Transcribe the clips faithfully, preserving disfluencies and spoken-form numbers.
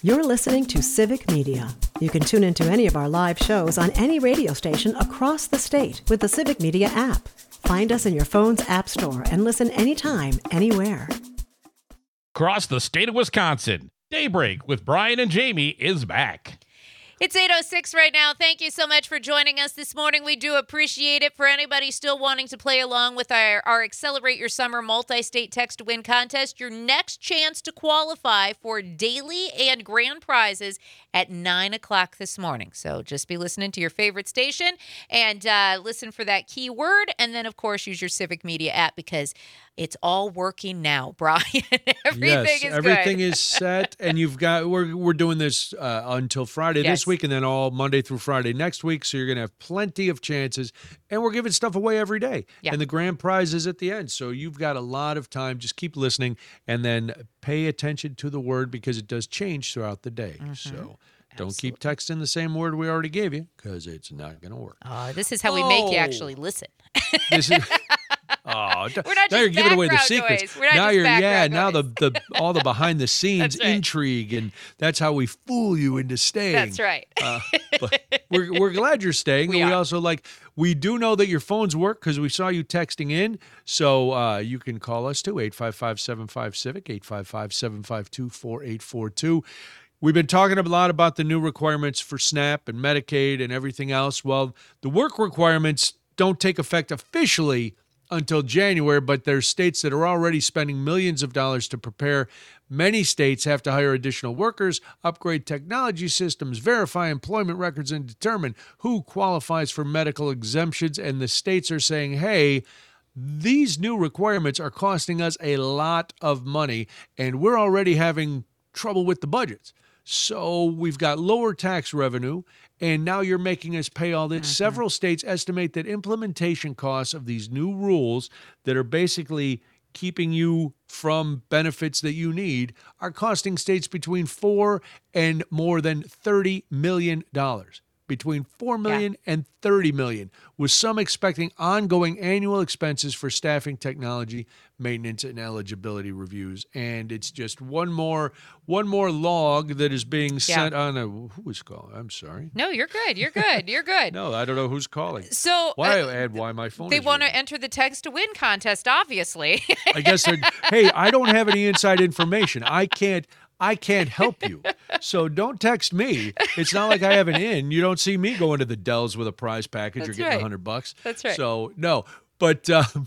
You're listening to Civic Media. You can tune into any of our live shows on any radio station across the state with the Civic Media app. Find us in your phone's app store and listen anytime, anywhere. Across the state of Wisconsin, Daybreak with Brian and Jamie is back. It's eight oh six right now. Thank you so much for joining us this morning. We do appreciate it. For anybody still wanting to play along with our, our Accelerate Your Summer multi-state text-to-win contest, your next chance to qualify for daily and grand prizes at nine o'clock this morning. So just be listening to your favorite station and uh, listen for that keyword. And then, of course, use your Civic Media app because it's all working now, Brian. everything yes, is everything good. is set, and you've got we're we're doing this uh, until Friday Yes. this week, and then all Monday through Friday next week. So you're going to have plenty of chances, and we're giving stuff away every day. Yeah. And the grand prize is at the end, so you've got a lot of time. Just keep listening, and then pay attention to the word because it does change throughout the day. Mm-hmm. So. Don't keep texting the same word we already gave you because it's not going to work. Oh, this is how we make you Oh. actually listen. This is. Oh, d- We're not now just you're giving away the background secrets. noise. We're not now just you're yeah. background Now the, noise. the all the behind the scenes That's right. intrigue, and that's how we fool you into staying. That's right. Uh, but we're we're glad you're staying. We and we are. also like we do know that your phones work because we saw you texting in. So uh, you can call us too eight five five seven five civic eight five five seven five two four eight four two. We've been talking a lot about the new requirements for SNAP and Medicaid and everything else. Well, the work requirements don't take effect officially until January, but there's states that are already spending millions of dollars to prepare. Many states have to hire additional workers, upgrade technology systems, verify employment records, and determine who qualifies for medical exemptions. And the states are saying, hey, these new requirements are costing us a lot of money, and we're already having trouble with the budgets. So we've got lower tax revenue, and now you're making us pay all this. Mm-hmm. Several states estimate that implementation costs of these new rules that are basically keeping you from benefits that you need are costing states between four and more than thirty million dollars. Between four million dollars yeah. and thirty million dollars, with some expecting ongoing annual expenses for staffing, technology, maintenance, and eligibility reviews. And it's just one more one more log that is being sent yeah. on a who is calling? I'm sorry. No, you're good. You're good. You're good. No, I don't know who's calling. So why uh, add why my phone They is want to ringing. enter the text to win contest, obviously. I guess they're hey, I don't have any inside information. I can't I can't help you. So don't text me. It's not like I have an in. You don't see me going to the Dells with a prize package That's or getting a right. hundred bucks. That's right. So no, but um,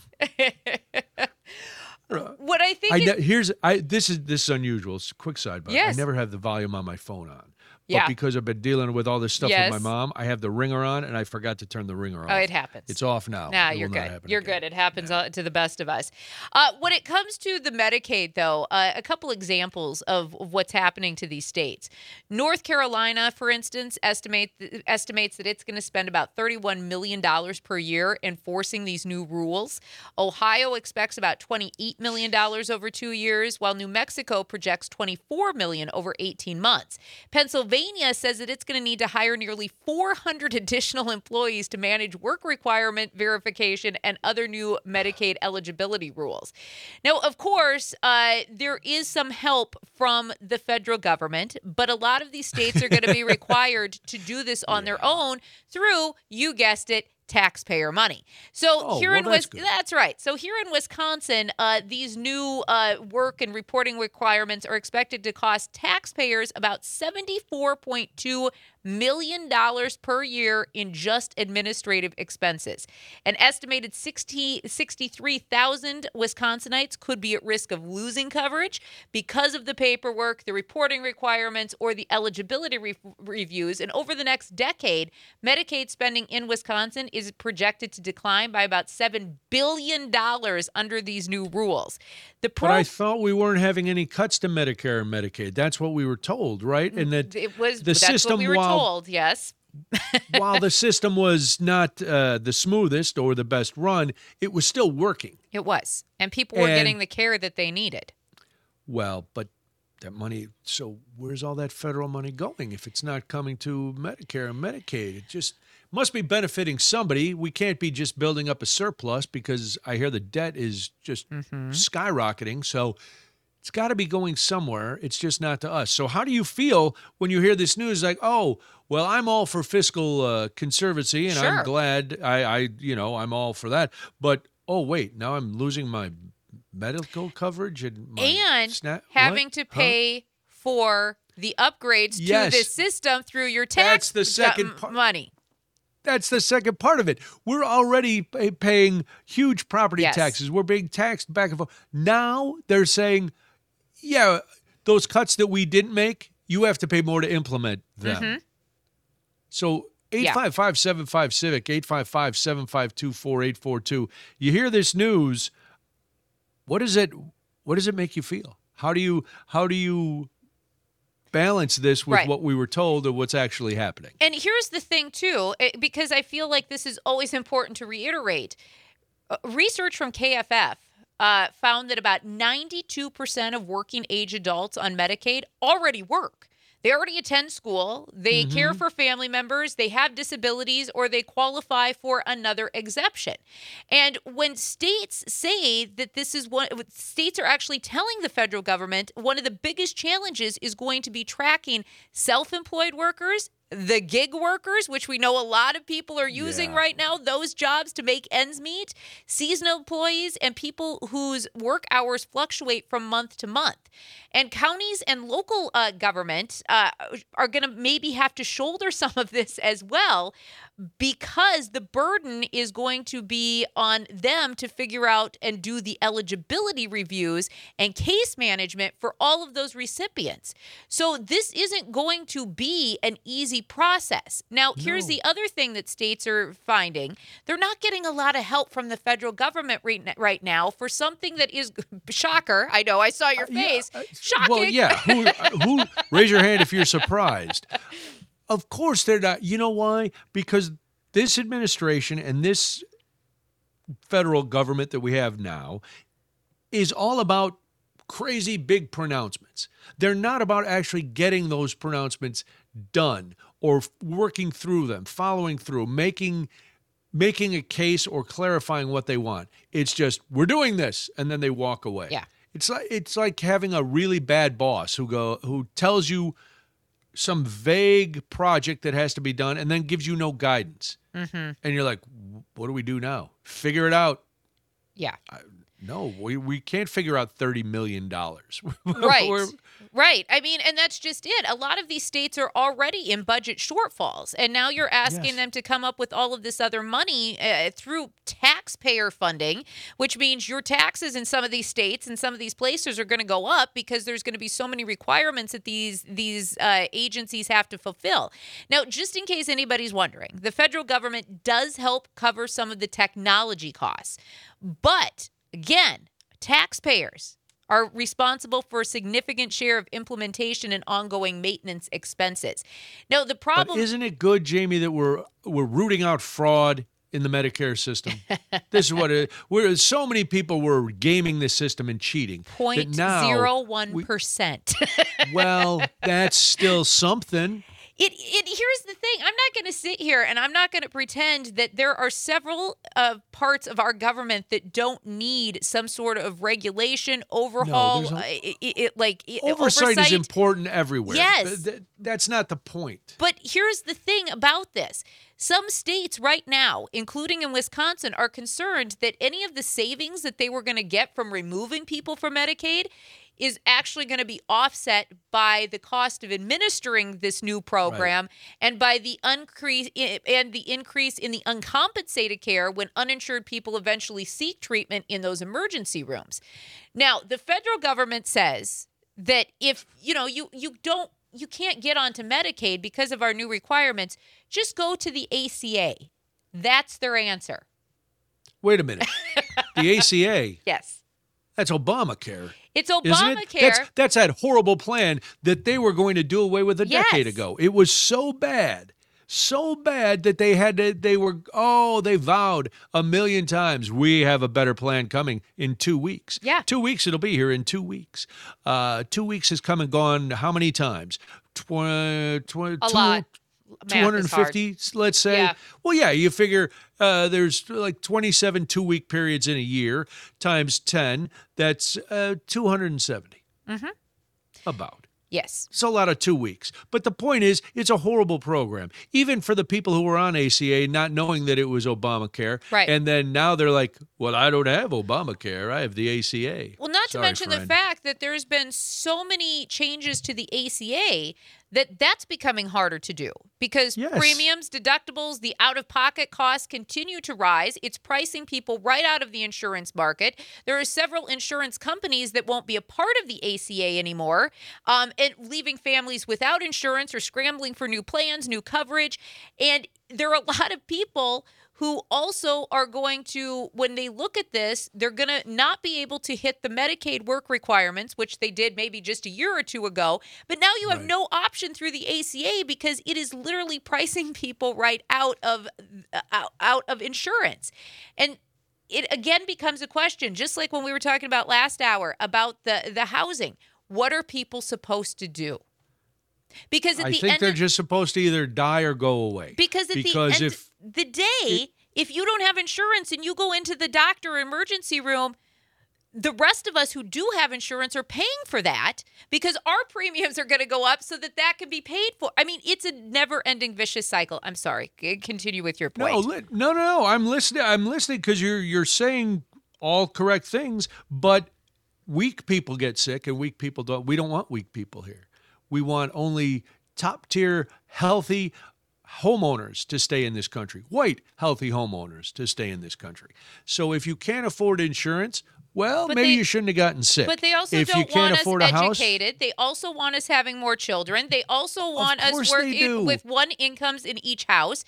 what I think I is, ne- here's I this is this is unusual. It's a quick sidebar. Yes. I never have the volume on my phone on. Yeah. But because I've been dealing with all this stuff Yes. with my mom, I have the ringer on, and I forgot to turn the ringer off. Oh, it happens. It's off now. Nah, It you're will not good. happen You're again. good. It happens uh, to the best of us. Uh, when it comes to the Medicaid, though, uh, a couple examples of, of what's happening to these states. North Carolina, for instance, estimate estimates that it's going to spend about thirty-one million dollars per year enforcing these new rules. Ohio expects about twenty-eight million dollars over two years, while New Mexico projects twenty-four million dollars over eighteen months. Pennsylvania says that it's going to need to hire nearly four hundred additional employees to manage work requirement verification and other new Medicaid eligibility rules. Now, of course, uh, there is some help from the federal government, but a lot of these states are going to be required to do this on their own through, you guessed it, taxpayer money. So Oh, here well, in that's Wis- good. that's right. So here in Wisconsin, uh, these new uh, work and reporting requirements are expected to cost taxpayers about seventy-four point two million dollars per year in just administrative expenses. An estimated sixty, sixty-three thousand Wisconsinites could be at risk of losing coverage because of the paperwork, the reporting requirements, or the eligibility re- reviews. And over the next decade, Medicaid spending in Wisconsin is projected to decline by about seven billion dollars under these new rules. The pro- But I thought we weren't having any cuts to Medicare and Medicaid. That's what we were told, right? And that it was the that's system, what we were while, told, yes. while the system was not uh, the smoothest or the best run, it was still working. It was. And people were And- getting the care that they needed. Well, but that money, so where's all that federal money going if it's not coming to Medicare and Medicaid? It just must be benefiting somebody. We can't be just building up a surplus because I hear the debt is just Mm-hmm. skyrocketing. So It's got to be going somewhere. It's just not to us. So how do you feel when you hear this news? Like, oh, well, I'm all for fiscal uh, conservancy, and Sure. I'm glad I, I, you know, I'm all for that. But oh, wait, now I'm losing my medical coverage and my and sna- having what? to Huh? pay for the upgrades Yes. to this system through your tax That's the second uh, part. money. That's the second part of it. We're already pay- paying huge property Yes. taxes. We're being taxed back and forth. Now they're saying, yeah, those cuts that we didn't make, you have to pay more to implement them. Mhm. So eight five five, seven five, CIVIC, eight five five, seven five two, four eight four two. You hear this news, what does it what does it make you feel? How do you how do you balance this with Right. what we were told or what's actually happening? And here's the thing, too, eh, because I feel like this is always important to reiterate. Uh, research from K F F uh, found that about ninety-two percent of working age adults on Medicaid already work. They already attend school, they Mm-hmm. care for family members, they have disabilities, or they qualify for another exemption. And when states say that this is what states are actually telling the federal government, one of the biggest challenges is going to be tracking self-employed workers, the gig workers, which we know a lot of people are using Yeah. right now, those jobs to make ends meet, seasonal employees, and people whose work hours fluctuate from month to month. And counties and local uh, government uh, are going to maybe have to shoulder some of this as well, because the burden is going to be on them to figure out and do the eligibility reviews and case management for all of those recipients. So this isn't going to be an easy process. Now, here's No. the other thing that states are finding. They're not getting a lot of help from the federal government right right now for something that is, shocker, I know, I saw your face, Yeah, uh, shocking. Well, yeah. Who, who? Raise your hand if you're surprised. Of course they're not. You know why? Because this administration and this federal government that we have now is all about crazy big pronouncements. They're not about actually getting those pronouncements done or working through them, following through, making making a case or clarifying what they want. It's just, we're doing this, and then they walk away. Yeah. It's like it's like having a really bad boss who go who tells you some vague project that has to be done and then gives you no guidance. Mm-hmm. And you're like, what do we do now? Figure it out. Yeah. No, we, we can't figure out thirty million dollars. Right. We're- Right. I mean, and that's just it. A lot of these states are already in budget shortfalls. And now you're asking Yes. them to come up with all of this other money uh, through taxpayer funding, which means your taxes in some of these states and some of these places are going to go up because there's going to be so many requirements that these these uh, agencies have to fulfill. Now, just in case anybody's wondering, the federal government does help cover some of the technology costs. But again, taxpayers are responsible for a significant share of implementation and ongoing maintenance expenses. Now, the But problem isn't it good, Jamie, that we're we're rooting out fraud in the Medicare system? This is what it we're so many people were gaming the system and cheating. that point now zero one we- percent. Well, that's still something. It, it here's the thing. I'm not going to sit here and I'm not going to pretend that there are several uh, parts of our government that don't need some sort of regulation, overhaul, there's a- uh, it, it, like it- Oversight, is important everywhere. Yes. Th- th- that's not the point. But here's the thing about this. Some states right now, including in Wisconsin, are concerned that any of the savings that they were going to get from removing people from Medicaid is actually going to be offset by the cost of administering this new program and by the increase and the increase in the uncompensated care when uninsured people eventually seek treatment in those emergency rooms. Now, the federal government says that if, you know, you you don't you can't get onto Medicaid because of our new requirements, just go to the A C A. That's their answer. Wait a minute. The A C A, Yes. that's Obamacare. It's Isn't Obamacare. it? That's, that's that horrible plan that they were going to do away with a Yes. decade ago. It was so bad, so bad that they had to, they were, oh, they vowed a million times, we have a better plan coming in two weeks. Yeah. Two weeks, it'll be here in two weeks. Uh, two weeks has come and gone how many times? twenty, twenty, A lot. two hundred fifty, let's say. Yeah. Well, yeah, you figure uh, there's like twenty-seven two-week periods in a year times ten. That's uh, two hundred seventy. Mm-hmm. About. Yes. It's a lot of two weeks. But the point is, it's a horrible program. Even for the people who were on A C A, not knowing that it was Obamacare. Right. And then now they're like, well, I don't have Obamacare. I have the A C A. Well, not Sorry, to mention friend. the fact that there's been so many changes to the A C A that that's becoming harder to do because Yes. premiums, deductibles, the out-of-pocket costs continue to rise. It's pricing people right out of the insurance market. There are several insurance companies that won't be a part of the A C A anymore, um, and leaving families without insurance or scrambling for new plans, new coverage. And there are a lot of people who also are going to, when they look at this, they're going to not be able to hit the Medicaid work requirements, which they did maybe just a year or two ago. But now you have Right. no option through the A C A because it is literally pricing people right out of uh, out, out of insurance. And it again becomes a question, just like when we were talking about last hour about the, the housing. What are people supposed to do? Because at I the think end they're of, just supposed to either die or go away. because at because the end if the day, if you don't have insurance and you go into the doctor emergency room, the rest of us who do have insurance are paying for that because our premiums are going to go up so that that can be paid for. I mean, it's a never-ending vicious cycle. I'm sorry. C- Continue with your point. No, li- no, no, no. I'm listening. I'm listening because you're you're saying all correct things, but weak people get sick and weak people don't. We don't want weak people here. We want only top tier, healthy homeowners to stay in this country. White, healthy homeowners to stay in this country. So if you can't afford insurance, well, But maybe they- you shouldn't have gotten sick. But they also if don't you can't want afford us a house, educated. They also want us having more children. They also want us course they working do. with one incomes in each house.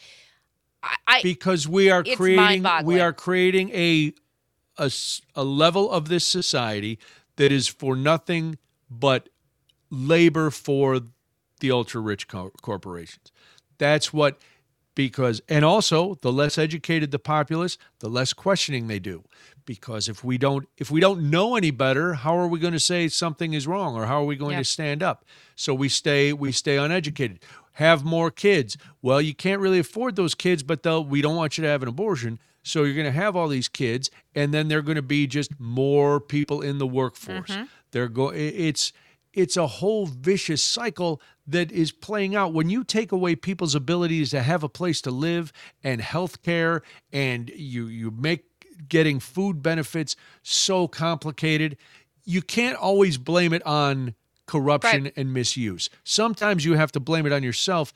I, I because we are It's creating mind-boggling. we are creating a, a s- a level of this society that is for nothing but labor for the ultra rich co- corporations. That's what because and also the less educated the populace, the less questioning they do. Because if we don't if we don't know any better, how are we going to say something is wrong or how are we going Yeah. to stand up? So we stay we stay uneducated. Have more kids. Well, you can't really afford those kids, but they'll we don't want you to have an abortion. So you're going to have all these kids and then they're going to be just more people in the workforce. They're go it's it's a whole vicious cycle that is playing out. When you take away people's abilities to have a place to live and health care and you you make getting food benefits so complicated, you can't always blame it on corruption Right. and misuse. Sometimes you have to blame it on yourself.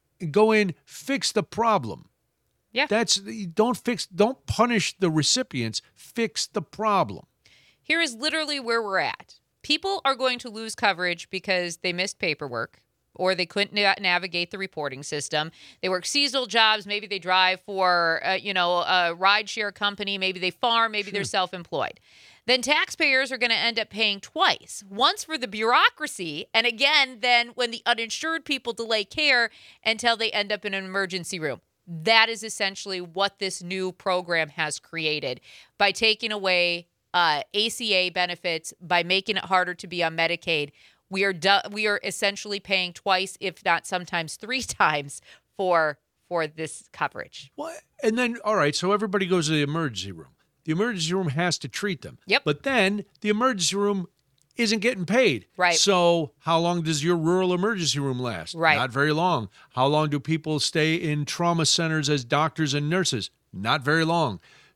Go in, fix the problem. Yeah. That's don't fix don't punish the recipients, fix the problem. Here is literally where we're at. People are going to lose coverage because they missed paperwork or they couldn't na- navigate the reporting system. They work seasonal jobs. Maybe they drive for, uh, you know, a rideshare company. Maybe they farm. Maybe they're self-employed. Then taxpayers are going to end up paying twice. Once for the bureaucracy, and again, then when the uninsured people delay care until they end up in an emergency room. That is essentially what this new program has created by taking away uh, A C A benefits, by making it harder to be on Medicaid. We are du- we are essentially paying twice, if not sometimes three times, for for this coverage. What? And then, all right, so everybody goes to the emergency room. The emergency room has to treat them. Yep. But then the emergency room isn't getting paid. Right. So how long does your rural emergency room last? Right. Not very long. How long do people stay in trauma centers as doctors and nurses? Not very long.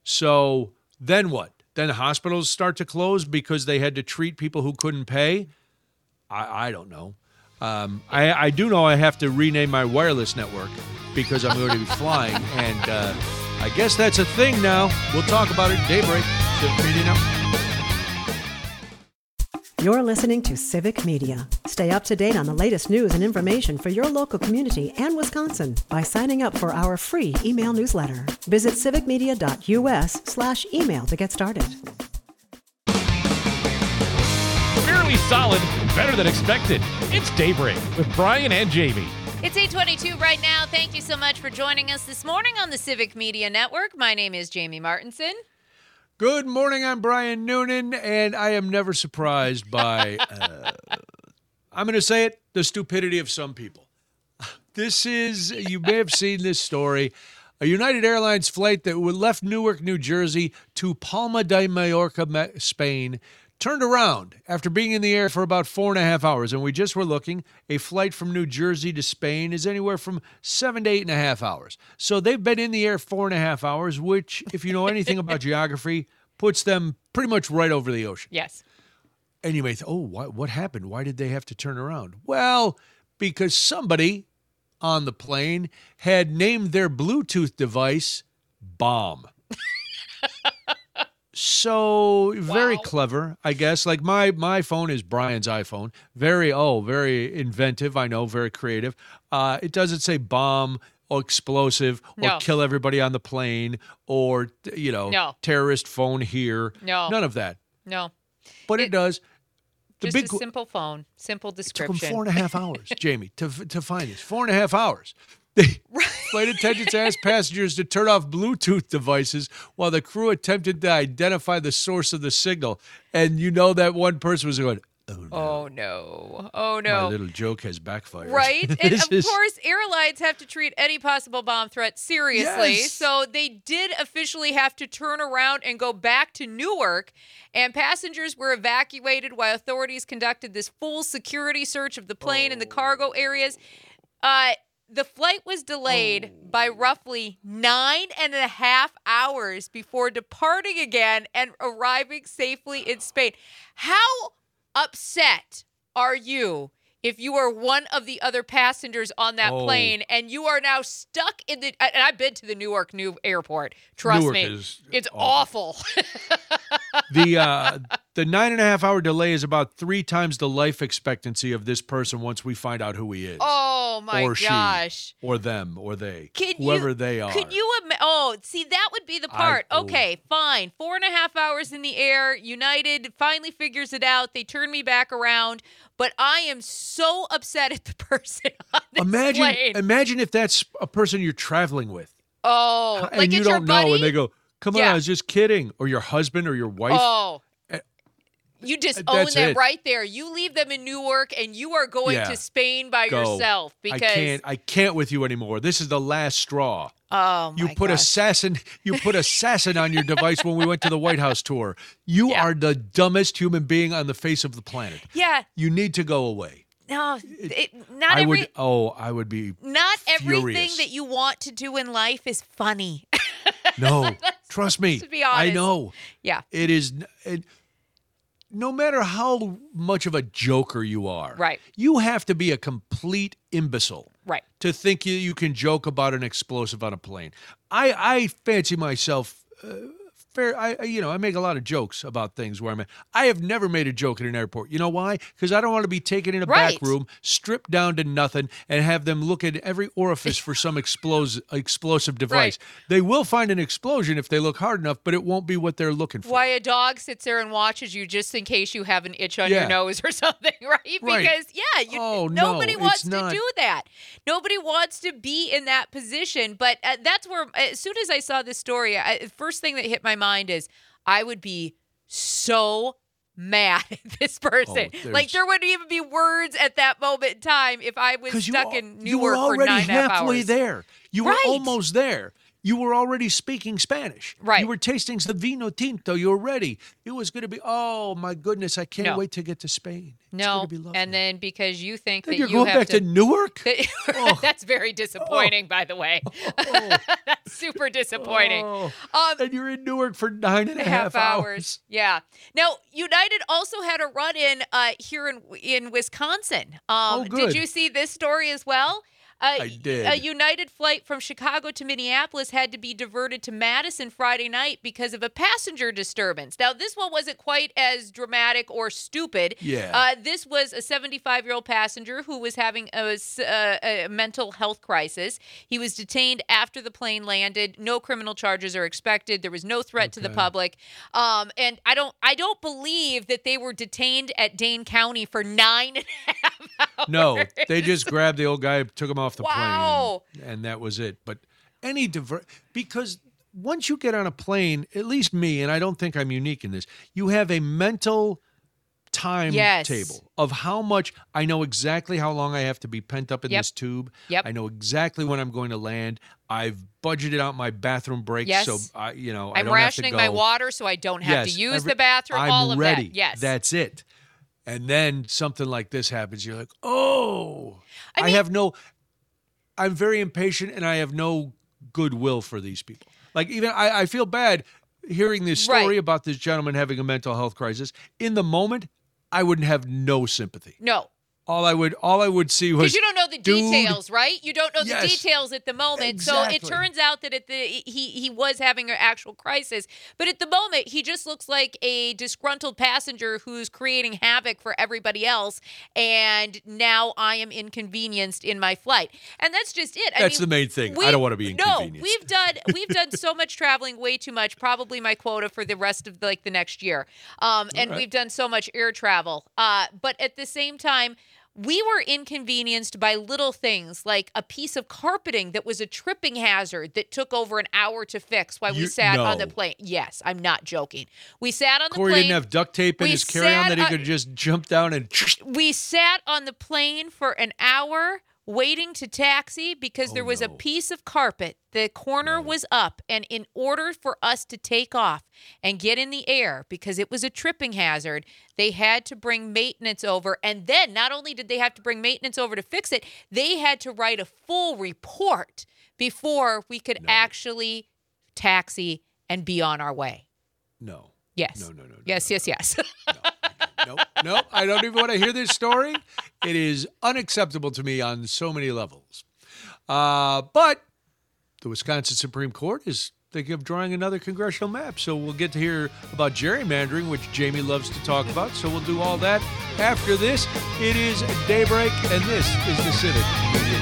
So then what? Then hospitals start to close because they had to treat people who couldn't pay? I, I don't know. Um, I, I do know I have to rename my wireless network because I'm going to be flying, and uh, I guess that's a thing now. We'll talk about it at daybreak. Civic Media Network. You're listening to Civic Media. Stay up to date on the latest news and information for your local community and Wisconsin by signing up for our free email newsletter. Visit civicmedia.us slash email to get started. Fairly solid, better than expected. It's Daybreak with Brian and Jamie. It's eight twenty-two right now. Thank you so much for joining us this morning on the Civic Media Network. My name is Jamie Martinson. Good morning, I'm Brian Noonan, and I am never surprised by, uh, I'm going to say it, the stupidity of some people. This is, you may have seen this story, a United Airlines flight that left Newark, New Jersey to Palma de Mallorca, Spain, turned around after being in the air for about four and a half hours. And we just were looking, a flight from New Jersey to Spain is anywhere from seven to eight and a half hours. So they've been in the air four and a half hours, which, if you know anything about geography, puts them pretty much right over the ocean. Yes. And you may think, oh, what, what happened? Why did they have to turn around? Well, because somebody on the plane had named their Bluetooth device Bomb. So very Wow. clever, I guess. Like my my phone is Brian's iPhone. Very, oh, very inventive. I know, very creative. Uh, it doesn't say bomb or explosive or No. kill everybody on the plane or, you know, No. terrorist phone here. No. None of that. No. But it, It- does. The Just big a simple phone, simple Took them description. four and a half hours, Jamie, to to find this. Four and a half hours. The flight attendants asked passengers to turn off Bluetooth devices while the crew attempted to identify the source of the signal. And you know that one person was going, oh, no. Oh no! Oh My no! little joke has backfired. Right? And This of is- course, airlines have to treat any possible bomb threat seriously. Yes. So they did officially have to turn around and go back to Newark. And passengers were evacuated while authorities conducted this full security search of the plane and the cargo areas. Uh, the flight was delayed Oh. by roughly nine and a half hours before departing again and arriving safely in Spain. How upset are you if you are one of the other passengers on that Oh. plane and you are now stuck in the and I've been to the Newark New Airport. Trust Newark me. is It's awful. awful. the uh, the nine and a half hour delay is about three times the life expectancy of this person once we find out who he is. Oh my or she, gosh. or them, or they, Can whoever you, they are. Could you ima- Oh, see, that would be the I- part. oh. Okay, fine. Four and a half hours in the air. United finally figures it out. They turn me back around. But I am so upset at the person on this imagine, plane. imagine if that's a person you're traveling with, Oh, and like you it's your don't know, buddy? and they go, "Come on, Yeah. I was just kidding," or your husband or your wife. Oh. Eh, You just uh, own that's them it. right there. You leave them in Newark and you are going Yeah. to Spain by Go. yourself because I can't, I can't with you anymore. This is the last straw. oh my You put gosh. assassin, you put assassin on your device when we went to the White House tour. You Yeah. are the dumbest human being on the face of the planet. Yeah, You need to go away. no, it, not I every would. Oh, I would be. not everything furious. that you want to do in life is funny. No, trust me. to be I honest. know Yeah. it is. It, no matter how much of a joker you are, Right. you have to be a complete imbecile Right. to think you, you can joke about an explosive on a plane. I, I fancy myself uh, fair. I I- you know I make a lot of jokes about things where I'm at. I have never made a joke at an airport. You know why? Because I don't want to be taken in a Right. back room, stripped down to nothing, and have them look at every orifice for some explos- explosive device. They will find an explosion if they look hard enough, but it won't be what they're looking for. Why a dog sits there and watches you just in case you have an itch on Yeah. your nose or something, right? Right. Because yeah, you, Oh, no, nobody it's wants to not. do that. Nobody wants to be in that position. But uh, that's where, as soon as I saw this story, I, the first thing that hit my mind is I would be so mad at this person. Oh, like there's- there wouldn't even be words at that moment in time if I was Because you, stuck al- in you were Newark for already nine and a half halfway hours. there. You were Right. almost there. You were already speaking Spanish. Right. You were tasting the vino tinto. You were ready. It was going to be, oh, my goodness, I can't No. wait to get to Spain. It's No, gonna be lovely. and then because you think Then that you're you going have back to, Newark? Oh. That's very disappointing, by the way. Oh. That's super disappointing. Oh. Um, And you're in Newark for nine and a half, half, hours. Yeah. Now, United also had a run in uh, here in in Wisconsin. Um, Oh, Did good. you see this story as well? Uh, I did. A United flight from Chicago to Minneapolis had to be diverted to Madison Friday night because of a passenger disturbance. Now, this one wasn't quite as dramatic or stupid. Yeah. Uh, this was a seventy-five-year-old passenger who was having a, s- uh, a mental health crisis. He was detained after the plane landed. No criminal charges are expected. There was no threat to the Okay. public. Um, and I don't, I don't believe that they were detained at Dane County for nine and a half hours. No, they just grabbed the old guy, took him off the Wow. plane, and, and that was it. But any diver because once you get on a plane, at least me, and I don't think I'm unique in this, you have a mental timetable Yes. of how much I know exactly how long I have to be pent up in Yep. this tube. Yep. I know exactly when I'm going to land. I've budgeted out my bathroom breaks, Yes. so I, you know, I I'm don't rationing have to go. my water so I don't have Yes, to use every- the bathroom. I'm all of ready. that. Yes. That's it. And then something like this happens. You're like, oh, I I, mean- have no, I'm very impatient and I have no goodwill for these people. Like, even I, I feel bad hearing this story Right. about this gentleman having a mental health crisis. In the moment, I wouldn't have no sympathy. no. All I would, all I would see was, Because you don't know the dude, details, right? You don't know the Yes. details at the moment. So it Exactly. turns out that at the he he was having an actual crisis, but at the moment he just looks like a disgruntled passenger who's creating havoc for everybody else. And now I am inconvenienced in my flight, and that's just it. I That's mean, the main thing. I we- don't want to be No, inconvenienced. we've done we've done so much traveling, way too much. Probably my quota for the rest of like the next year. Um, and right. we've done so much air travel. Uh, but at the same time, we were inconvenienced by little things like a piece of carpeting that was a tripping hazard that took over an hour to fix while we You- sat on the no. plane. Yes, I'm not joking. We sat on the Corey plane. didn't have duct tape in We his carry-on sat that he on- could just jump down and. we sat on the plane for an hour waiting to taxi because there was a no. piece of carpet. The corner was up, and in order for us to take off and get in the air, because it was a tripping hazard, they had to bring maintenance over. And then not only did they have to bring maintenance over to fix it, they had to write a full report before we could actually taxi and be on our way. No. Yes. No, no, no, no, Yes, yes, yes. No, no, I don't even want to hear this story. It is unacceptable to me on so many levels. Uh, but the Wisconsin Supreme Court is thinking of drawing another congressional map. So we'll get to hear about gerrymandering, which Jamie loves to talk about. So we'll do all that after this. It is Daybreak, and this is the Civic Media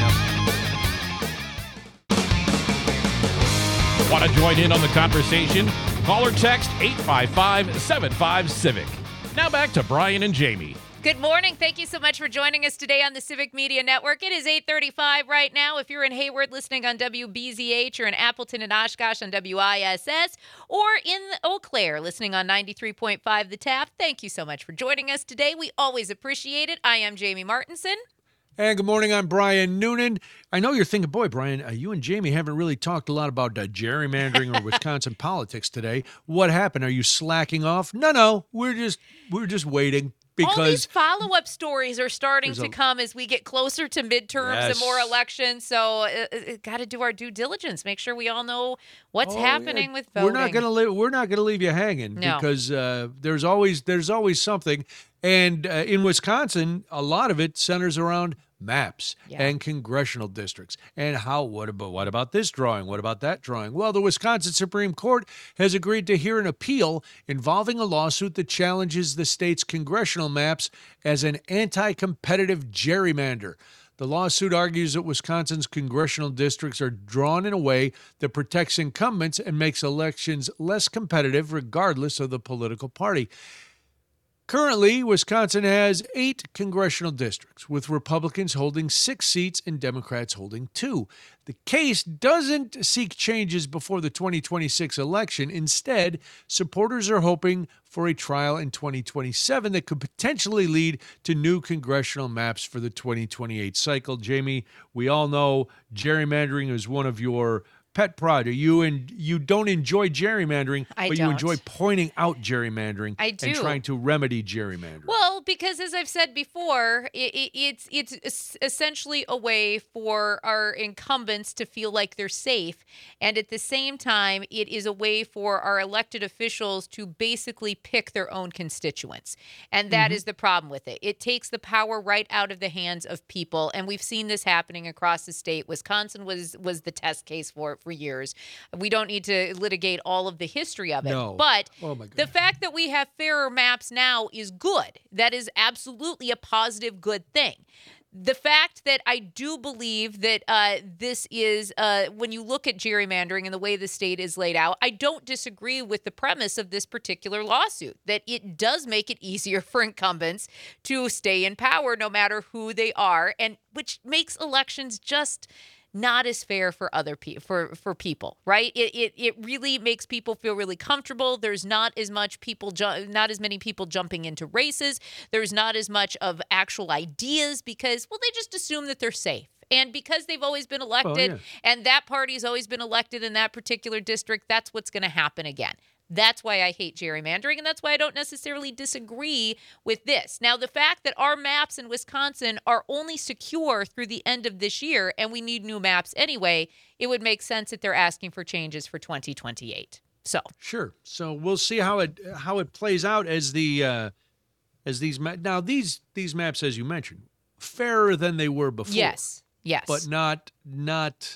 Network. Want to join in on the conversation? Call or text eight five five, seven five, CIVIC. Now back to Brian and Jamie. Good morning. Thank you so much for joining us today on the Civic Media Network. It is eight thirty-five right now. If you're in Hayward listening on W B Z H, or in Appleton and Oshkosh on W I S S, or in Eau Claire listening on ninety-three point five The Tap, thank you so much for joining us today. We always appreciate it. I am Jamie Martinson. And good morning, I'm Brian Noonan. I know you're thinking, boy, Brian, uh, you and Jamie haven't really talked a lot about uh, gerrymandering or Wisconsin politics today. What happened? Are you slacking off? No, no, we're just we're just waiting All these because follow-up stories are starting There's to a- come as we get closer to midterms and Yes. more elections. So uh, uh, got to do our due diligence. Make sure we all know what's Oh, happening yeah. with voting. We're not gonna leave. We're not gonna leave you hanging No. because uh, there's always there's always something. And uh, in Wisconsin, a lot of it centers around maps Yeah. and congressional districts. And how? What about what about this drawing? What about that drawing? Well, the Wisconsin Supreme Court has agreed to hear an appeal involving a lawsuit that challenges the state's congressional maps as an anti-competitive gerrymander. The lawsuit argues that Wisconsin's congressional districts are drawn in a way that protects incumbents and makes elections less competitive regardless of the political party. Currently, Wisconsin has eight congressional districts, with Republicans holding six seats and Democrats holding two. The case doesn't seek changes before the twenty twenty-six election. Instead, supporters are hoping for a trial in twenty twenty-seven that could potentially lead to new congressional maps for the twenty twenty-eight cycle. Jamie, we all know gerrymandering is one of your pet project. You and you don't enjoy gerrymandering, I but you don't. enjoy pointing out gerrymandering I and do. trying to remedy gerrymandering. Well, because as I've said before, it, it, it's it's es- essentially a way for our incumbents to feel like they're safe, and at the same time, it is a way for our elected officials to basically pick their own constituents, and that is the problem with it. It takes the power right out of the hands of people, and we've seen this happening across the state. Wisconsin was was the test case for it for years. We don't need to litigate all of the history of it, No. but Oh, my the goodness. fact that we have fairer maps now is good. That is absolutely a positive, good thing. The fact that I do believe that uh, this is, uh, when you look at gerrymandering and the way the state is laid out, I don't disagree with the premise of this particular lawsuit, that it does make it easier for incumbents to stay in power no matter who they are, and which makes elections just not as fair for other people, for, for people, right? It, it it really makes people feel really comfortable. There's not as much people, ju- not as many people jumping into races. There's not as much of actual ideas because, well, they just assume that they're safe. And because they've always been elected yeah. and that party's always been elected in that particular district, that's what's going to happen again. That's why I hate gerrymandering, and that's why I don't necessarily disagree with this. Now, the fact that our maps in Wisconsin are only secure through the end of this year, and we need new maps anyway, it would make sense that they're asking for changes for twenty twenty-eight. So Sure. So we'll see how it how it plays out as the uh, as these ma- now these these maps, as you mentioned, fairer than they were before. yes, yes, but not not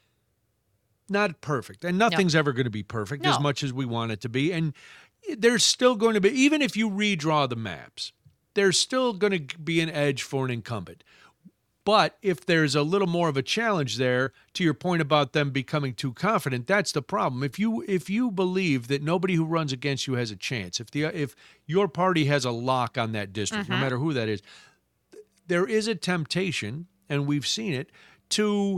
not perfect. And nothing's ever going to be perfect No. as much as we want it to be. And there's still going to be, even if you redraw the maps, there's still going to be an edge for an incumbent. But if there's a little more of a challenge there, to your point about them becoming too confident, that's the problem. If you if you believe that nobody who runs against you has a chance, if the if your party has a lock on that district, no matter who that is, there is a temptation, and we've seen it, to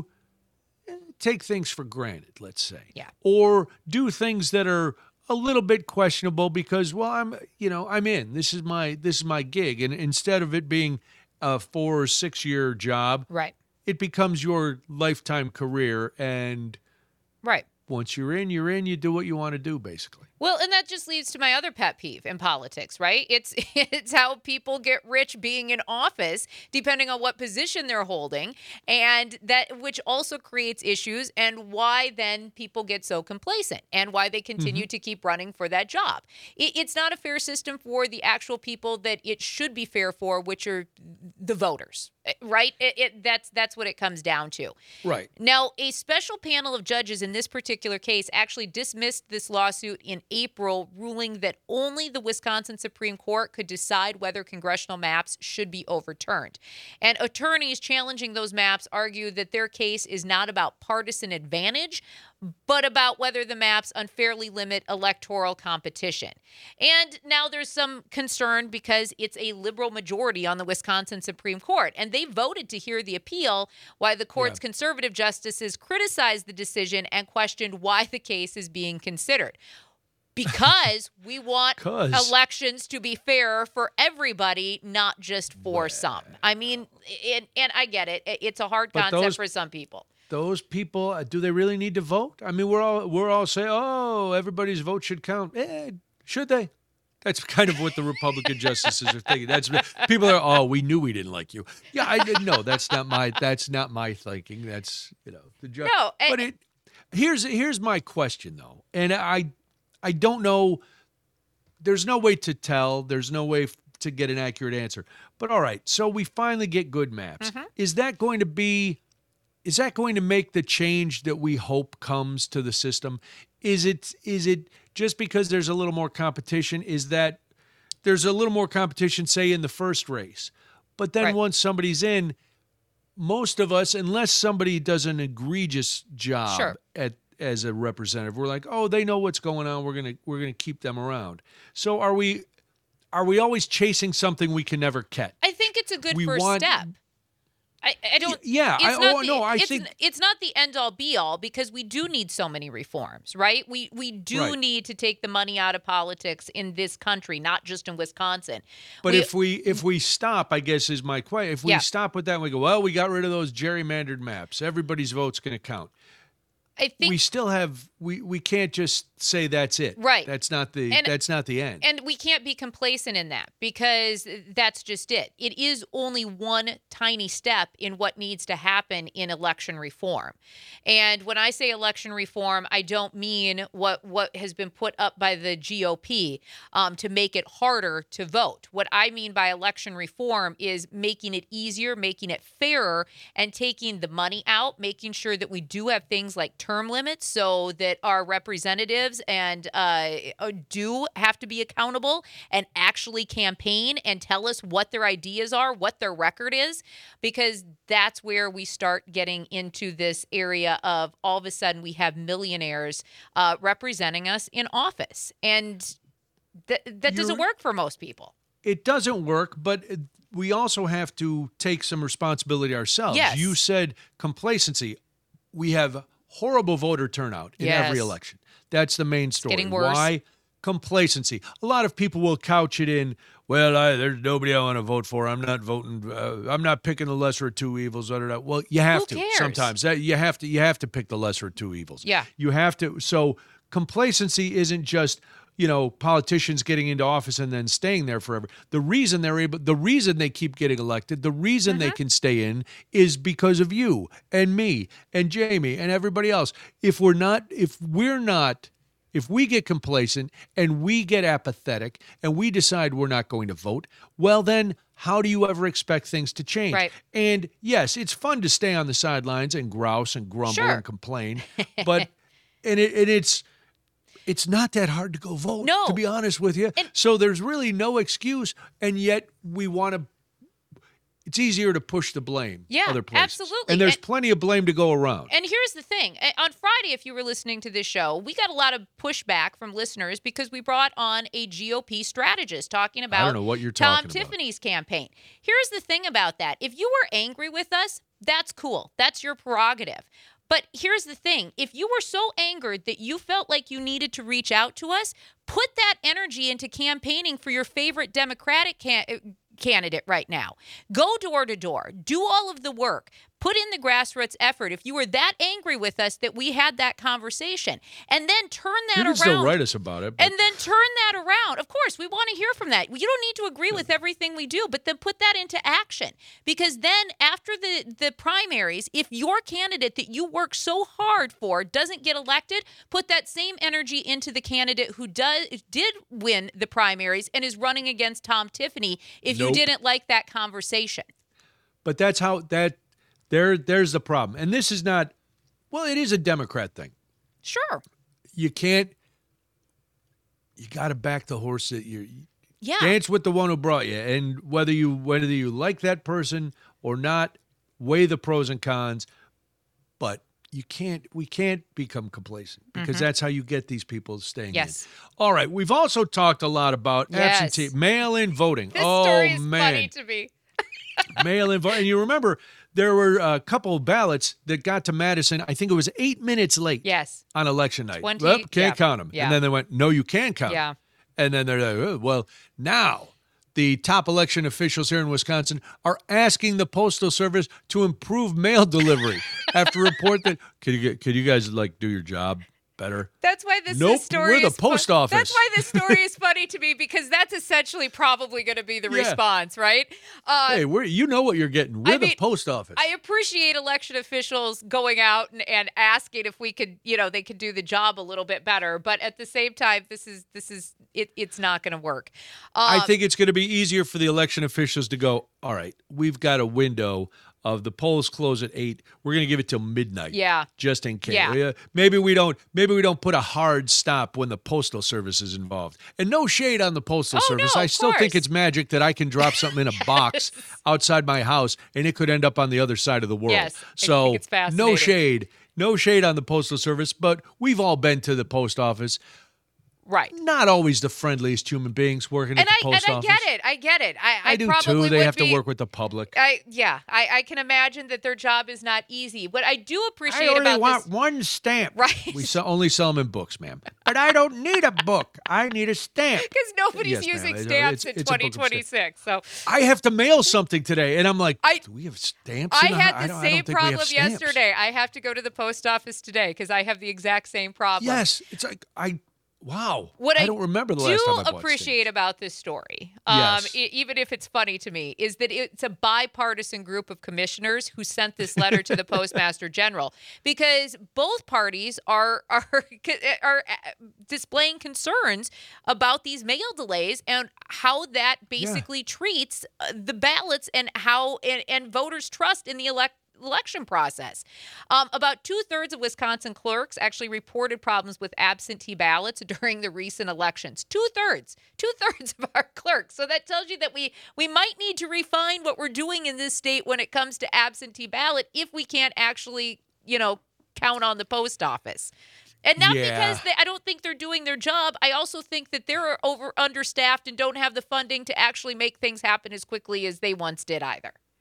take things for granted, let's say. Yeah. Or do things that are a little bit questionable because, well, I'm, you know, I'm in. This is my this is my gig. And instead of it being a four or six year job, right, it becomes your lifetime career. And right. once you're in, you're in, you do what you want to do, basically. Well, and that just leads to my other pet peeve in politics, right? It's it's how people get rich being in office, depending on what position they're holding, and that which also creates issues, and why then people get so complacent, and why they continue mm-hmm. to keep running for that job. It, it's not a fair system for the actual people that it should be fair for, which are the voters, right? It, it that's that's what it comes down to. Right. Now, a special panel of judges in this particular case actually dismissed this lawsuit in April, ruling that only the Wisconsin Supreme Court could decide whether congressional maps should be overturned. And attorneys challenging those maps argue that their case is not about partisan advantage, but about whether the maps unfairly limit electoral competition. And now there's some concern because it's a liberal majority on the Wisconsin Supreme Court, and they voted to hear the appeal, while the court's yeah. conservative justices criticized the decision and questioned why the case is being considered. Because we want elections to be fair for everybody, not just for well, some. I mean, it, and I get it. It's a hard concept those, for some people. Those people, do they really need to vote? I mean, we're all we're all saying, oh, everybody's vote should count. Eh, should they? That's kind of what the Republican justices are thinking. That's people are, oh, we knew we didn't like you. Yeah, I didn't know. That's not my. That's not my thinking. That's you know the judge. No, I, but it here's here's my question though, and I. I don't know. There's no way to tell. There's no way f- to get an accurate answer. But all right, so we finally get good maps. Mm-hmm. Is that going to be, is that going to make the change that we hope comes to the system? Is it, is it just because there's a little more competition? Is that there's a little more competition, say, in the first race? But then right. once somebody's in, most of us, unless somebody does an egregious job sure. at as a representative, we're like, oh, they know what's going on. We're gonna we're gonna keep them around. So are we are we always chasing something we can never catch? I think it's a good we first want, step. I, I don't. Yeah, it's I not oh, the, no, I it's, think it's not the end all be all because we do need so many reforms, right? We we do right. need to take the money out of politics in this country, not just in Wisconsin. But we, if we if we stop, I guess is my question. If we yeah. stop with that, and we go, well, we got rid of those gerrymandered maps. Everybody's vote's going to count. I think we still have we, we can't just say that's it. Right. That's not the and, that's not the end. And we can't be complacent in that because that's just it. It is only one tiny step in what needs to happen in election reform. And when I say election reform, I don't mean what what has been put up by the G O P um, to make it harder to vote. What I mean by election reform is making it easier, making it fairer, and taking the money out, making sure that we do have things like term limits so that our representatives and uh, do have to be accountable and actually campaign and tell us what their ideas are, what their record is, because that's where we start getting into this area of all of a sudden we have millionaires uh, representing us in office. And th- that You're, doesn't work for most people. It doesn't work, but we also have to take some responsibility ourselves. Yes. You said complacency. we have horrible voter turnout in Yes. every election. That's the main story. getting worse. Why? Complacency. A lot of people will couch it in, well, I, there's nobody I want to vote for. I'm not voting. Uh, I'm not picking the lesser of two evils. Da, da, da. Well, you have Who to cares? sometimes. That, you have to. You have to pick the lesser of two evils. Yeah. You have to. So complacency isn't just, you know, politicians getting into office and then staying there forever. The reason they're able, the reason they keep getting elected, the reason they can stay in is because of you and me and Jamie and everybody else. If we're not, if we're not, if we get complacent and we get apathetic and we decide we're not going to vote, well, then how do you ever expect things to change? Right. And yes, it's fun to stay on the sidelines and grouse and grumble Sure. and complain, but and it and it's. It's not that hard to go vote, No. to be honest with you. And- so there's really no excuse, and yet we want to. It's easier to push the blame Yeah, other places. absolutely. And there's And- plenty of blame to go around. And here's the thing. Uh, On Friday, if you were listening to this show, we got a lot of pushback from listeners because we brought on a G O P strategist talking about I don't know what you're Tom talking about. Tiffany's campaign. Here's the thing about that. If you were angry with us, that's cool. That's your prerogative. But here's the thing. If you were so angered that you felt like you needed to reach out to us, put that energy into campaigning for your favorite Democratic can- candidate right now. Go door to door. Do all of the work. Put in the grassroots effort. If you were that angry with us that we had that conversation, and then turn that You can around. still write us about it. but- And then turn that around. Of course, we want to hear from that. You don't need to agree with everything we do, but then put that into action. Because then after the, the primaries, if your candidate that you work so hard for doesn't get elected, put that same energy into the candidate who does did win the primaries and is running against Tom Tiffany if Nope. you didn't like that conversation. But that's how that there there's the problem. And this is not well, it is a Democrat thing. Sure. You can't you got to back the horse that you Yeah. dance with the one who brought you, and whether you whether you like that person or not, weigh the pros and cons. But you can't we can't become complacent because that's how you get these people staying Yes. in. All right, we've also talked a lot about Yes. absentee mail-in voting. This oh story is man, funny to me. mail-in voting. And you remember there were a couple of ballots that got to Madison. I think it was eight minutes late. Yes. On election night. twenty Well, can't yeah. count them. Yeah. And then they went, no, you can count 'em. Yeah. And then they're like, oh, well, now the top election officials here in Wisconsin are asking the Postal Service to improve mail delivery after a report that, could you, get- could you guys like do your job better? That's why this, Nope, this story we're the is fu- post office. That's why this story is funny to me because that's essentially probably going to be the Yeah. response, right? Uh, Hey, we're, you know what you're getting. We're I the mean, post office. I appreciate election officials going out and, and asking if we could, you know, they could do the job a little bit better. But at the same time, this is this is it. It's not going to work. Um, I think it's going to be easier for the election officials to go, all right, we've got a window of the polls close at eight. We're going to give it till midnight. Yeah. Just in case. Yeah. Uh, Maybe we don't maybe we don't put a hard stop when the Postal Service is involved. And no shade on the Postal Oh, Service. no, I of still think course. it's magic that I can drop something in a box outside my house and it could end up on the other side of the world. Yes, I so think it's no fascinating. shade. No shade on the Postal Service, but we've all been to the post office. right. Not always the friendliest human beings working And at the I and post I office. get it. I get it. I, I, I do probably too. They would have be, to work with the public. I yeah. I, I can imagine that their job is not easy. What I do appreciate I only about want this. one stamp. Right. We sell, only sell them in books, ma'am. But I don't need a book. I need a stamp. Because nobody's Yes, ma'am. using It's- stamps it's- in it's a book twenty of stamps. twenty-six. So I have to mail something today, and I'm like, I- do we have stamps? I in the had hou- the don't- I same don't think we have problem stamps. yesterday. I have to go to the post office today because I have the exact same problem. Yes, it's like I. Wow. What I, I don't remember the do last time I bought appreciate stamps. about this story, um, Yes. e- even if it's funny to me, is that it's a bipartisan group of commissioners who sent this letter to the Postmaster General because both parties are are are uh, displaying concerns about these mail delays and how that basically treats uh, the ballots and how and, and voters' trust in the elect. election process. Um, about two-thirds of Wisconsin clerks actually reported problems with absentee ballots during the recent elections. Two-thirds. Two-thirds of our clerks. So that tells you that we, we might need to refine what we're doing in this state when it comes to absentee ballot if we can't actually, you know, count on the post office. And not Yeah. because they, I don't think they're doing their job. I also think that they're over understaffed and don't have the funding to actually make things happen as quickly as they once did either.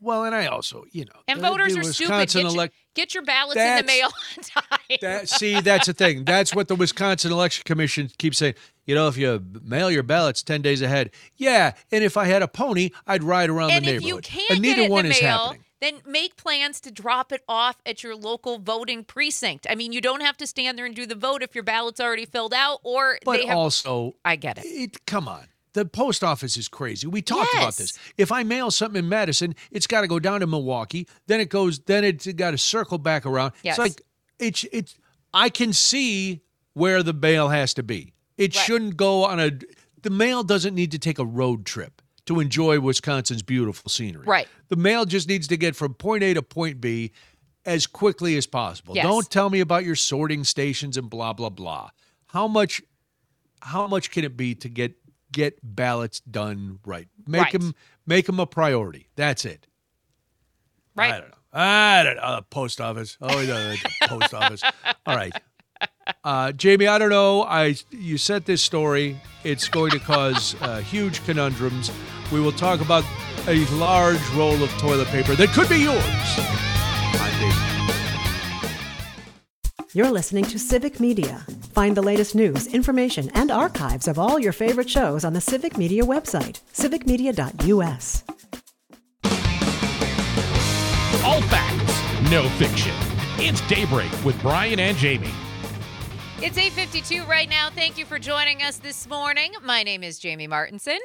Well, and I also, you know, And the- voters the are stupid. Wisconsin Get, your, elect- get your ballots in the That's- mail on time. That, see, that's the thing. That's what the Wisconsin Election Commission keeps saying. You know, if you mail your ballots ten days ahead, yeah. And if I had a pony, I'd ride around and the if you neighborhood. can't and neither get it in one the is mail, happening. then make plans to drop it off at your local voting precinct. I mean, you don't have to stand there and do the vote if your ballot's already filled out, or But they have. also, I get it. it. Come on. The post office is crazy. We talked about Yes. this. If I mail something in Madison, it's got to go down to Milwaukee. Then it goes. Then it's got to circle back around. Yes. It's like it's it's. I can see where the mail has to be. It Right. shouldn't go on a. The mail doesn't need to take a road trip to enjoy Wisconsin's beautiful scenery. Right. The mail just needs to get from point A to point B as quickly as possible. Yes. Don't tell me about your sorting stations and blah blah blah. How much? How much can it be to get? Get ballots done right. Make Right. them make them a priority. That's it. Right. I don't know. I don't know. Uh, post office. Oh, yeah, the post office. All right. Uh, Jamie, I don't know. I you sent this story. It's going to cause uh, huge conundrums. We will talk about a large roll of toilet paper that could be yours. I'm Dave. You're listening to Civic Media. Find the latest news, information, and archives of all your favorite shows on the Civic Media website, civic media dot u s. All facts, no fiction. It's Daybreak with Brian and Jamie. It's eight fifty-two right now. Thank you for joining us this morning. My name is Jamie Martinson.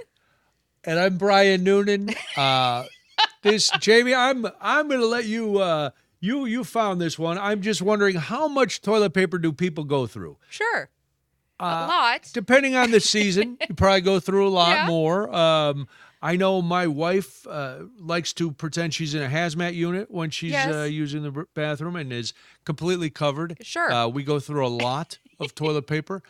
And I'm Brian Noonan. Uh, this Jamie, I'm I'm going to let you. Uh, you you found this one. I'm just wondering how much toilet paper do people go through? Sure. Uh, a lot. Depending on the season, you probably go through a lot Yeah. more. Um, I know my wife uh, likes to pretend she's in a hazmat unit when she's Yes. uh, using the bathroom and is completely covered. Sure. Uh, we go through a lot of toilet paper.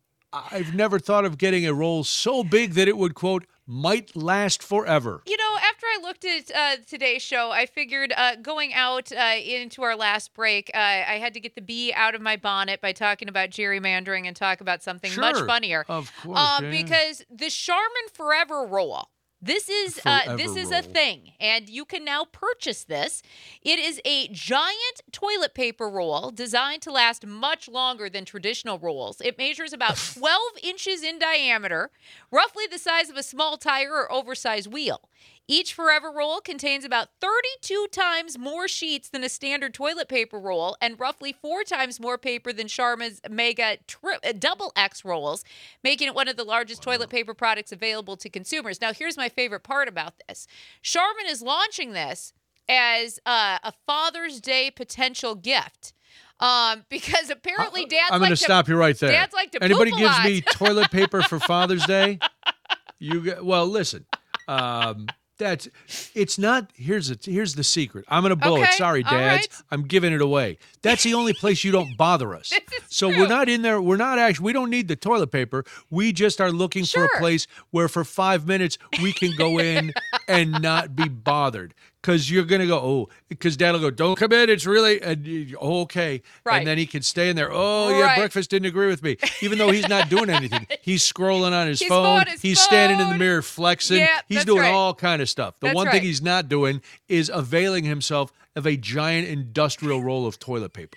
I've never thought of getting a roll so big that it would, quote, might last forever. You know, after I looked at uh, today's show, I figured uh, going out uh, into our last break, uh, I had to get the bee out of my bonnet by talking about gerrymandering and talk about something much Sure, funnier. of course, Um, yeah. Because the Charmin Forever Roll. This is uh, Forever this is a Roll. thing, and you can now purchase this. It is a giant toilet paper roll designed to last much longer than traditional rolls. It measures about twelve inches in diameter, roughly the size of a small tire or oversized wheel. Each Forever Roll contains about thirty-two times more sheets than a standard toilet paper roll and roughly four times more paper than Charmin's Mega tri- uh, Double X rolls, making it one of the largest toilet paper products available to consumers. Now, here's my favorite part about this. Charmin is launching this as uh, a Father's Day potential gift. Um, because apparently dads I'm like going to to stop you right there. dads like to Anybody poop a gives lot. me toilet paper for Father's Day, you get, well, listen. Um, that's it's not. Here's a, here's the secret. I'm gonna blow it. Okay, Sorry, all dads. right. I'm giving it away. That's the only place you don't bother us. This is so true. we're not in there. We're not actually. We don't need the toilet paper. We just are looking for Sure. a place where for five minutes we can go in and not be bothered. Because you're gonna go, oh, because Dad'll go, don't come in. It's really and you- oh, okay, Right. and then he can stay in there. Oh, yeah, Right. breakfast didn't agree with me, even though he's not doing anything. He's scrolling on his He's phone. on his he's standing in the phone. mirror flexing. Yeah, he's that's doing right. all kind of stuff. The That's one right. thing he's not doing is availing himself of a giant industrial roll of toilet paper.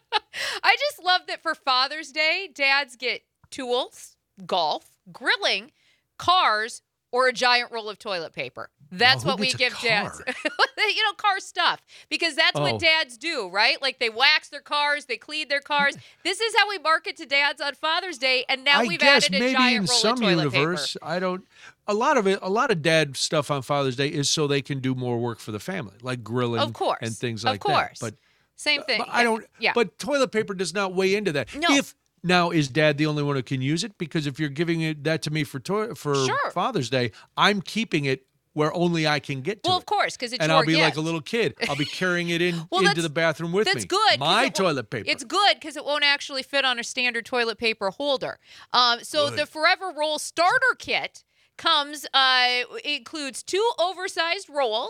I just love that for Father's Day, dads get tools, golf, grilling, cars, or a giant roll of toilet paper. That's Well, who what we gets a give dads. car? You know, car stuff. Because that's Oh. what dads do, right? Like they wax their cars, they clean their cars. This is how we market to dads on Father's Day, and now I we've guess added a maybe giant in roll some of toilet universe, paper. I don't. A lot of it, a lot of dad stuff on Father's Day is so they can do more work for the family, like grilling Of course. and things Of like course. that. But Same thing. But I don't. Yeah. But toilet paper does not weigh into that. No. If now is Dad the only one who can use it? Because if you're giving it that to me for to- for Sure. Father's Day, I'm keeping it where only I can get to well, it. of course, because it's and your I'll be like gift. a little kid. I'll be carrying it in Well, into that's- the bathroom with That's me. good. 'cause My it won't- toilet paper. It's good because it won't actually fit on a standard toilet paper holder. Um, so Good. the Forever Roll starter kit comes, uh, includes two oversized rolls,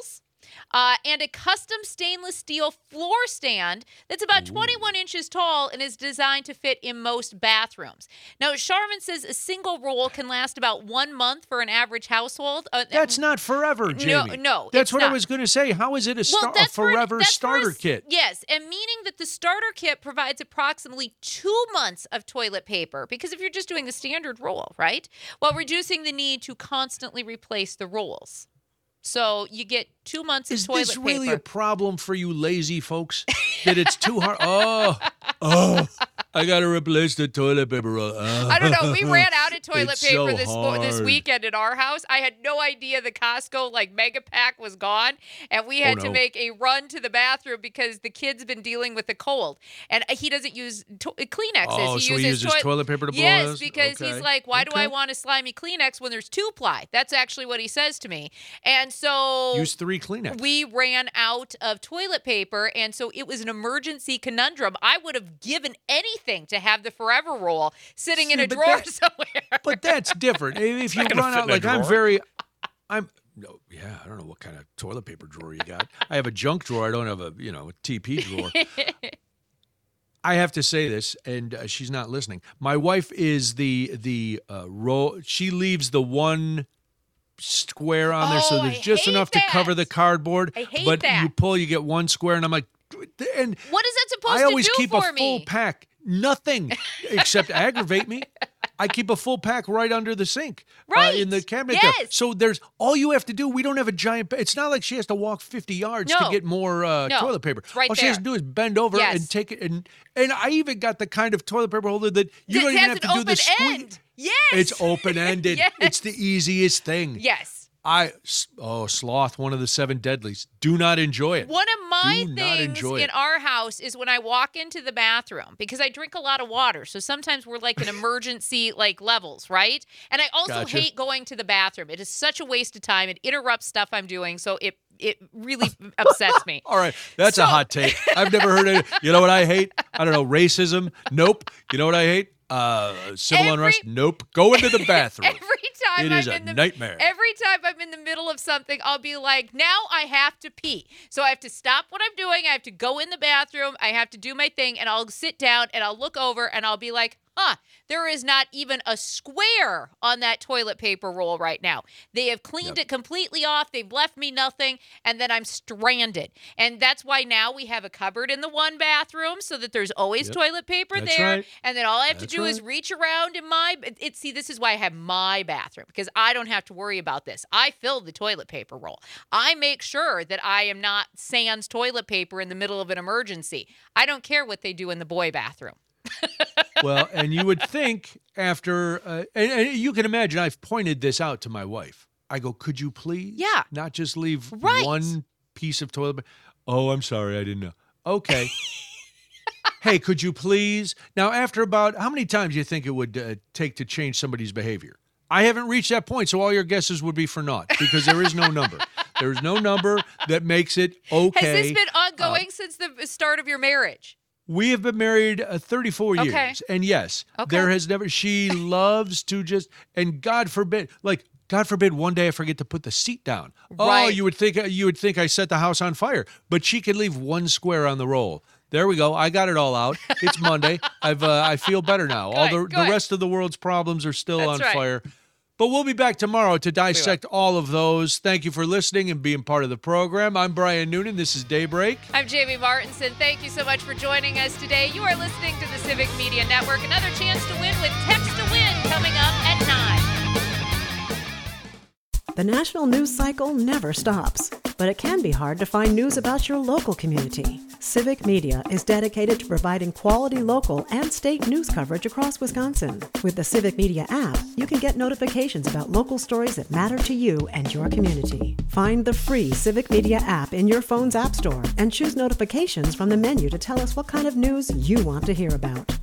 Uh, and a custom stainless steel floor stand that's about twenty-one inches tall and is designed to fit in most bathrooms. Now, Charmin says a single roll can last about one month for an average household. Uh, That's not forever, Jamie. No, no, That's it's what I not. was going to say. How is it a, Well, star- a that's for an- forever that's for a starter s- kit? Yes, and meaning that the starter kit provides approximately two months of toilet paper, because if you're just doing the standard roll, right, while reducing the need to constantly replace the rolls. So you get two months Is of toilet this really paper. a problem for you lazy folks? That it's too hard? Oh, oh, I got to replace the toilet paper roll. Oh. I don't know. We ran out of toilet It's paper so this mo- this hard. weekend at our house. I had no idea the Costco like mega pack was gone, and we had Oh, to no. make a run to the bathroom because the kid's been dealing with a cold, and he doesn't use to- Kleenexes. Oh, he so he uses uses toilet paper to blow Yes, those? because Okay. he's like, why do I Okay. want a slimy Kleenex when there's two ply? That's actually what he says to me, and so Use three Kleenex. we ran out of toilet paper, and so it was an emergency conundrum. I would have given anything to have the Forever Roll sitting in See, a but drawer that- somewhere. But that's different. If you Not gonna run fit out, in a like I'm drawer. very, I'm, no, yeah, I don't know what kind of toilet paper drawer you got. I have a junk drawer. I don't have a, you know, a T P drawer. I have to say this, and uh, she's not listening. My wife is the the uh, roll. She leaves the one square on there, so Oh, there's I just hate enough to cover the that. cardboard. I hate but that. you pull, you get one square, and I'm like, and What is that supposed I always to do keep for a full me? pack. Nothing except aggravate me. I keep a full pack right under the sink, uh, in the Right. cabinet there. Yes. So there's all you have to do. We don't have a giant. pa- It's not like she has to walk fifty yards to No. get more uh, No. toilet paper. It's right all she has to there. do is bend over Yes. and take it. And and I even got the kind of toilet paper holder that you That don't even has have to an do the open squeeze. end. Yes. It's open ended. Yes. It's the easiest thing. Yes. I oh sloth, one of the seven deadlies. Do not enjoy it. One of my Do not things enjoy in it. our house is when I walk into the bathroom, because I drink a lot of water. So sometimes we're like in emergency like levels, right? And I also Gotcha. hate going to the bathroom. It is such a waste of time. It interrupts stuff I'm doing. So it it really upsets me. All right, that's a So- hot take. I've never heard it. You know what I hate? I don't know, racism. Nope. You know what I hate? Uh, civil Every- unrest. Nope. Go into the bathroom. Every time It I'm is a in the nightmare. Every time I'm in the middle of something, I'll be like, now I have to pee. So I have to stop what I'm doing. I have to go in the bathroom. I have to do my thing, and I'll sit down and I'll look over and I'll be like, huh, there is not even a square on that toilet paper roll right now. They have cleaned Yep. it completely off. They've left me nothing, and then I'm stranded. And that's why now we have a cupboard in the one bathroom so that there's always Yep. toilet paper That's there. right. And then all I have That's to do is right. reach around in my it see this is why I have my bathroom, because I don't have to worry about this. I fill the toilet paper roll. I make sure that I am not sans toilet paper in the middle of an emergency. I don't care what they do in the boy bathroom. Well, and you would think after, uh, and, and you can imagine, I've pointed this out to my wife. I go, could you please Yeah. not just leave Right. one piece of toilet paper? Oh, I'm sorry, I didn't know. Okay. Hey, could you please? Now, after about, how many times do you think it would uh, take to change somebody's behavior? I haven't reached that point, so all your guesses would be for naught because there is no number. There is no number that makes it okay. Has this been ongoing since the start of your marriage? We have been married uh, thirty-four years. Okay. And yes, Okay. there has never, she loves to just, and God forbid, like, God forbid one day I forget to put the seat down. Oh, Right. you would think you would think I set the house on fire. But she can leave one square on the roll. There we go. I got it all out. It's Monday. I've uh, I feel better now. all the Good, the good. rest of the world's problems are still That's on right. fire. But we'll be back tomorrow to dissect all of those. Thank you for listening and being part of the program. I'm Brian Noonan. This is Daybreak. I'm Jamie Martinson. Thank you so much for joining us today. You are listening to the Civic Media Network. Another chance to win with Text to Win coming up at nine. The national news cycle never stops, but it can be hard to find news about your local community. Civic Media is dedicated to providing quality local and state news coverage across Wisconsin. With the Civic Media app, you can get notifications about local stories that matter to you and your community. Find the free Civic Media app in your phone's app store and choose notifications from the menu to tell us what kind of news you want to hear about.